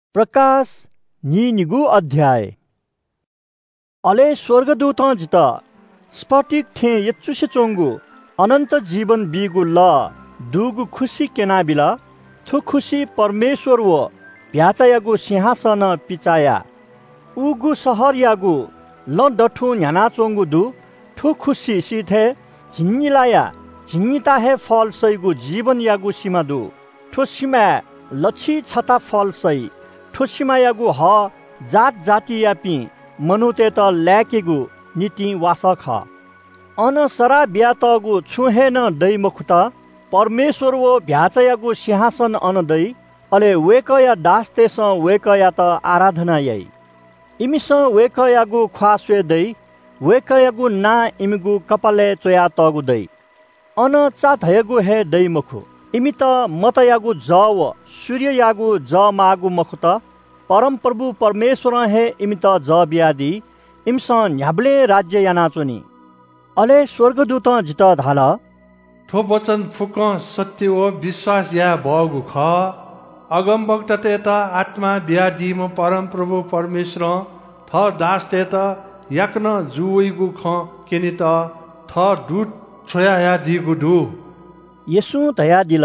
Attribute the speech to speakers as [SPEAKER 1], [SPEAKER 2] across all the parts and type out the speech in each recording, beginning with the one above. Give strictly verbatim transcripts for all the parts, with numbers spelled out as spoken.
[SPEAKER 1] प्रकाश निनिगु अध्याय। अले स्वर्गदूत जित स्फटिक थे यच्चुसे चोंगु अनंत जीवन बीगु ल दुगु खुशी केनाबिला थु खुशी परमेश्वर वो भ्याचायागु सिंहासन पिचाया उगु सहर यागु ल डठु न्याना चोंगु दु थु खुशी सीथे झिन्निलाया झिन्निता है फल सैगु जीवन यागु सीमा दु थु सीमा लछि छता फल सै थु सीमा यागु ह जात जाति यापी मनुते त ल्याकेगु नीति वास ख अन सरा ब्यातगु छुहे न दै मखुत परमेश्वर वो भ्याचयागु सिंहासन अन दै अले वेकया दास तेस वेकया त आराधना यई इमिस वेकयागु ख्वास्वे दै वेकयागु ना इमिगु कपाले चोया तगु दै अन चाथयगु हे दै मखु इमि त मतयागु ज व सूर्य यागु ज मागु मखुत परम प्रभु परमेश्वर हे इमि त ज ब्यादी इमस न्याब्ले राज्य यानाचोनी अले स्वर्गदूत जित धाल
[SPEAKER 2] थो वचन फुक सत्य व विश्वास या बगु ख अगम वक्त तेत आत्मा ब्यादी म परम प्रभु परमेश्वर थ दास तेत याकन जुइगु ख केनि त थ दूत छोया या दिगु दु
[SPEAKER 1] येसु दया दिल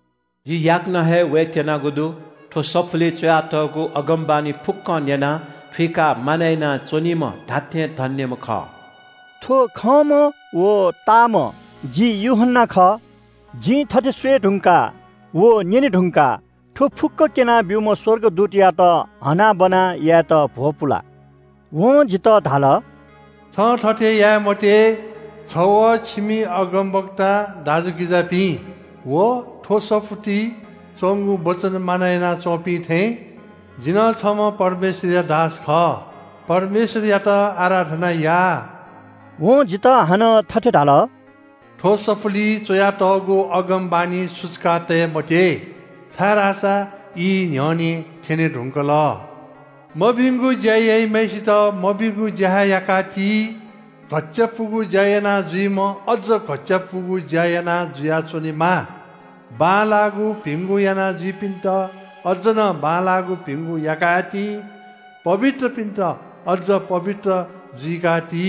[SPEAKER 3] जी याकन है वे तेना गुदु थो सफली चया तगु अगमबानी फुक्क न्याना फिका मानैना चोनिम धाथे धन्यम ख
[SPEAKER 1] थो खम वो ताम जी युहन्ना ख जी थटे स्वे ढुंका वो नेनि ढुंका थो फुक्क केना ब्युम स्वर्ग दूत या त हना बना या त भोपुला वो जित धाल
[SPEAKER 2] छ थटे या मते छव छिमी अगमवक्ता दाजु गिजापी वो थो सफुटी चोंगु वचन मानैना चोपी थे जिन छम परमेश्वर दास ख परमेश्वर या त आराधना या
[SPEAKER 1] वो जित हन थटे धाल
[SPEAKER 2] थो सफुली चोया तगु अगम बानी सुचकाते मटे छारासा ई न्यनी थेने ढुंकल मबिंगु जय मैसित मबिंगु जहा याकाती घच्चा पुगु जयना जुइम अझ घच्चा पुगु जयना जुया चोनी मा बालागु भिंगु याना जुइपिन्त अझ न बालागु भिंगु याकाती पवित्र पिन्त अझ पवित्र जुइकाती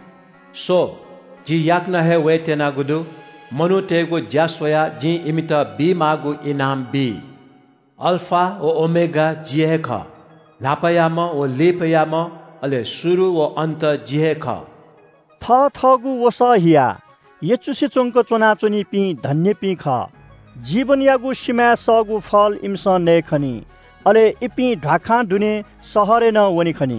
[SPEAKER 3] सो जी याकन है वे तेना गुदु मनु तेगु ज्यासोया जी इमित बी मागु इनाम बी अल्फा ओ ओमेगा जिहे ख लापयाम ओ लेपयाम अले सुरु ओ अन्त जिहे ख
[SPEAKER 1] थ थगु वस हिया येचुसे चोंक चोना चोनी पी धन्य पी ख जीवन यागु सीमा सगु फल इमस ने खनी अले इपी ढाखा दुने सहरे न वनी खनी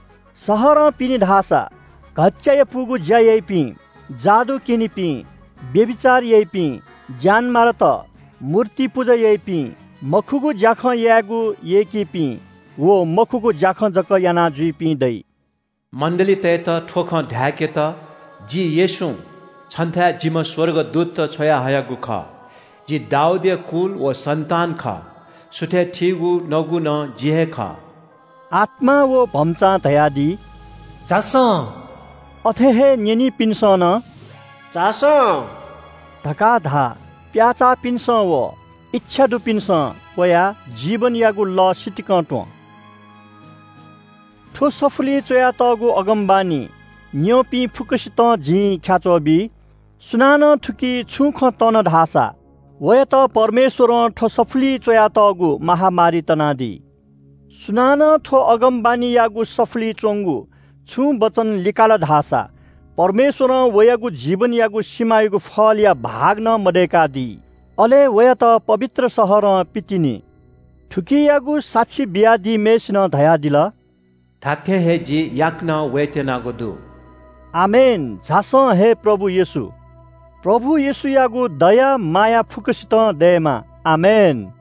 [SPEAKER 1] सहर पिनी धासा घच्चाय पुगु जय पी जादू किनी पी व्यभिचार यई पी ज्ञान मारत मूर्ति पूजा यई पी मखुगु जाख यागु येकी पी वो मखुगु जाख जक याना जुई पी दै
[SPEAKER 3] मण्डली तैत ठोख ढ्याके त जी येसु छन्था जिम स्वर्ग दूत त छोया हयागु ख जी दाउदे कुल व सन्तान ख सुथे ठिगु नगु न जिहे ख
[SPEAKER 1] आत्मा वो भम्चा दयादी
[SPEAKER 4] चास
[SPEAKER 1] अथे हे नेनी पिन्स न
[SPEAKER 4] चास
[SPEAKER 1] धका धा प्याचा पिन्स वो इच्छा दु पिन्स वया जीवन यागु ल सिटिकटो ठो सफुली चोया तगु अगमबानी न्योपी फुकसित जी ख्याचोबी सुनान थुकी छुख तन धासा वय त परमेश्वर ठो सफुली चोया तगु महामारी तनादी सुनान थो अगमबानी यागु सफुली चोंगु छु वचन लिकाल धासा परमेश्वर वयगु जीवन यागु सीमायगु फल या भाग न मडेका दी अले वय त पवित्र सहर पितिनी थुकी यागु साक्षी बियादी मेस न धया दिल
[SPEAKER 3] थाथे हे जी याकन वेतेना गुदु
[SPEAKER 1] आमेन झास हे प्रभु येसु प्रभु येसु यागु दया माया फुकसित दयमा आमेन।